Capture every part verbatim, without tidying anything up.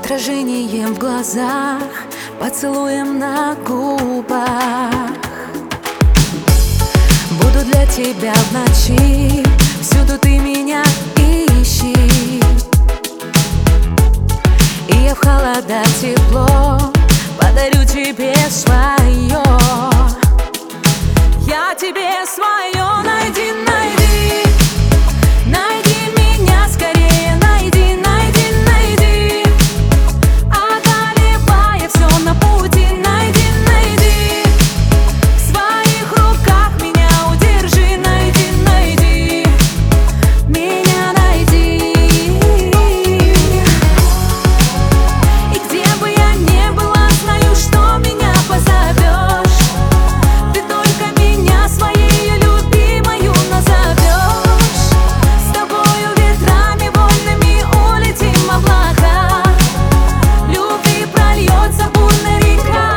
отражением в глазах, поцелуем на губах. Буду для тебя в ночи, всюду ты меня ищи. И я в холода тепло подарю тебе свое. Я тебе свое. Найди, найди, найди меня скорее. Найди, найди, найди, одолевая все на пути. Найди, найди, в своих руках меня удержи. Найди, найди, меня найди. И где бы я ни была, знаю, что меня позовешь. Ты только меня своей любимою назовешь. С тобою ветрами вольными улетим в облака. Любви прольется бурная река.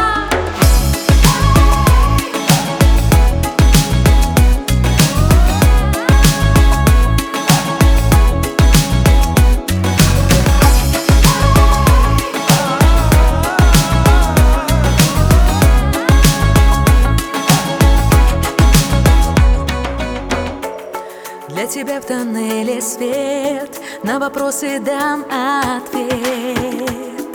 Для тебя в тоннеле свет, на вопросы дам ответ.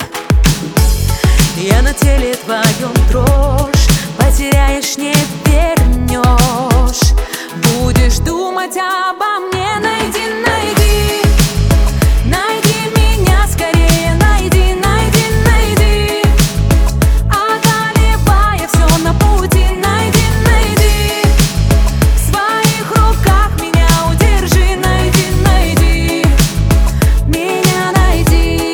Я на теле твоем дрожь, потеряешь, не вернешь. Будешь думать обо мне. Найди, найди, найди меня скорее. Найди, найди, найди, одолевая все на пути. Найди, найди, в своих руках меня удержи. Найди, найди, меня найди.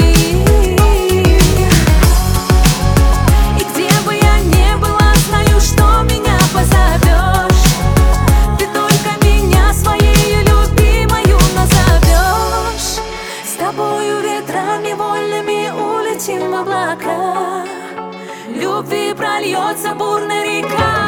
И где бы я ни была, знаю, что меня позовешь. Ты только меня своей любимою назовешь. С тобою ветрами вольными улетим в облака. Любви прольется бурная река.